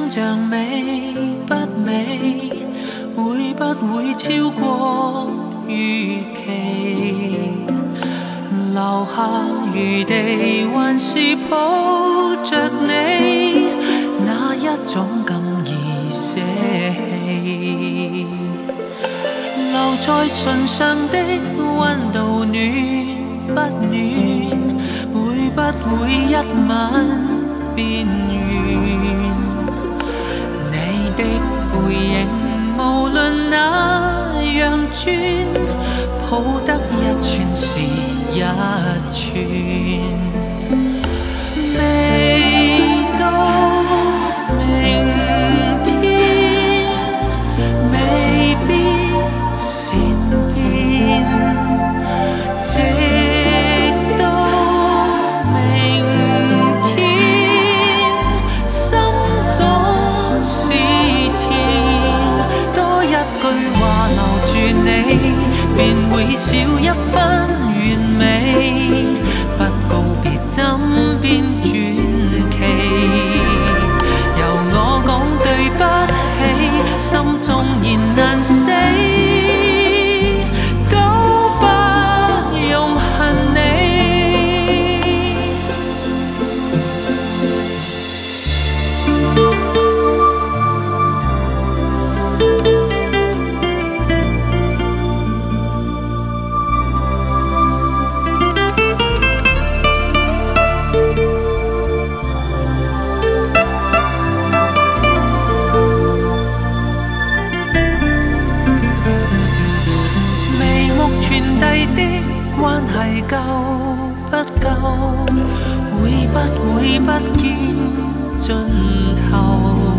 像美不美，會不會超過預期？留下餘地，還是抱着你，那一種咁易捨棄？留在唇上的溫度暖不暖？會不會一吻變遠？你的背影無論那樣轉，抱得一寸是一寸。未到明天，未必善變，直到明天，心總是甜。多一句話留住你，便會少一分完美。不告別怎變傳奇？由我講對不起，心中言難死，都不用恨你。關係夠不夠？會不會不見盡頭？